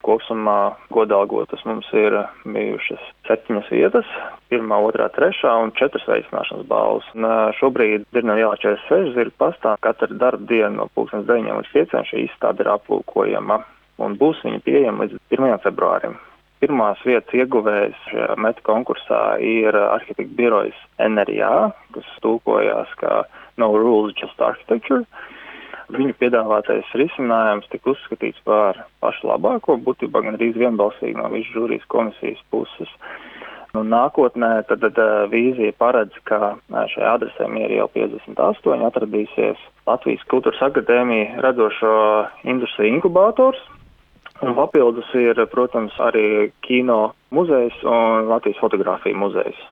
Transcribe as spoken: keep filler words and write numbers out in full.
kopumā godalgotas mums ir bijušas septiņas vietas, pirmā, otrā, trešā un četras veicināšanas balvas. Un šobrīd Dzirnavu ielā četrdesmit seši zirgi pastāv. Katru darba dienu no pulkstens deviņiem līdz pieciem šī izstāde ir aplūkojama un būs viņa pieejama līdz pirmajam februārim. Pirmās vietas ieguvējs šajā meta konkursā ir arhitekta birojas N R I A, kas tulkojās kā No Rules, Just Architecture. Viņu piedāvātais risinājums tika uzskatīts par pašu labāko, būtībā gan arī vienbalsīgi no visu žūrijas komisijas puses. Nu, nākotnē tad, tad vīzija paredz, ka šajā adresē Miera iela piecdesmit astoņi atradīsies Latvijas Kultūras akadēmija radošo industriju inkubators. Un papildus ir, protams, arī kino muzejs un Latvijas fotogrāfija muzejs.